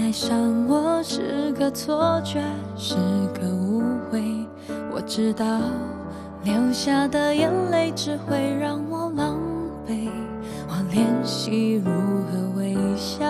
爱上我是个错觉，是个误会。我知道流下的眼泪只会让我狼狈。我练习如何微笑，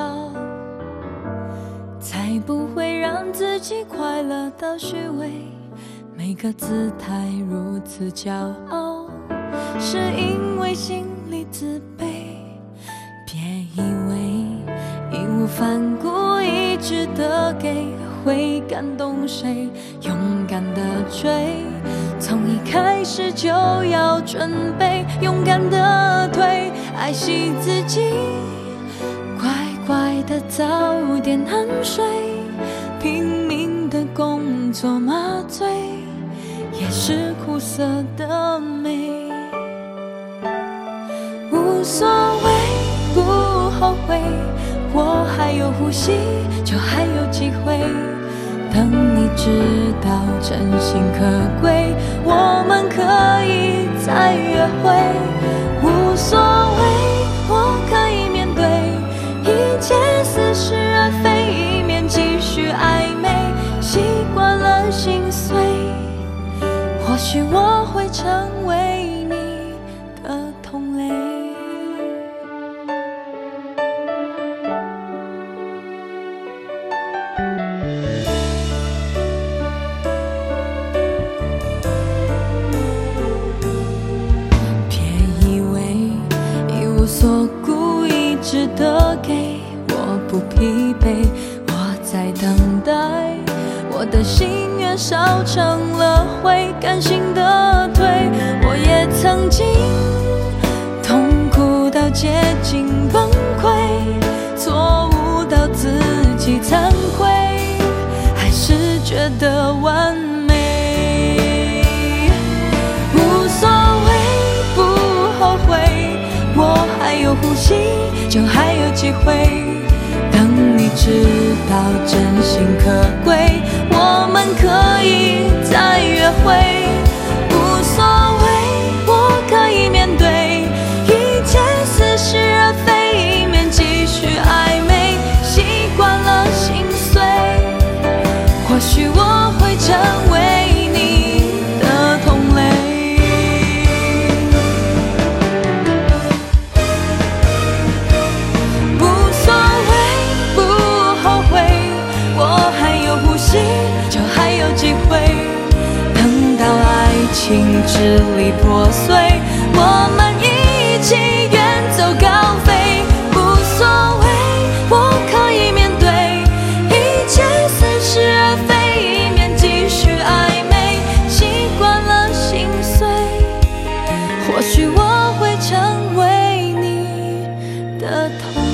才不会让自己快乐的虚伪。每个姿态如此骄傲，是因为心里自卑。别以为义无反顾一直的给会感动谁，勇敢的追，从一开始就要准备勇敢的退，爱惜自己，乖乖的早点安睡，拼命的工作麻醉，也是苦涩的美。无所谓，不后悔，我还有呼吸，就还有机会。等你知道真心可贵，我们可以再约会。无所谓，我可以面对一切似是而非，以免继续暧昧，习惯了心碎，或许我会成为你的同类。所故意值得给我不疲惫，我在等待，我的心愿烧成了灰，甘心的退。我也曾经痛苦到接近崩溃，错误到自己惭愧，还是觉得完美。无所谓，不后悔，我还有呼吸，就还有机会。等你知道真心可贵，我们可以再约会。无所谓，我可以面对一切似是而非，以免继续暧昧，习惯了心碎，或许我会成为你的同类。就还有机会，等到爱情支离破碎，我们一起远走高飞。无所谓，我可以面对一切似是而非，以免继续暧昧，习惯了心碎，或许我会成为你的同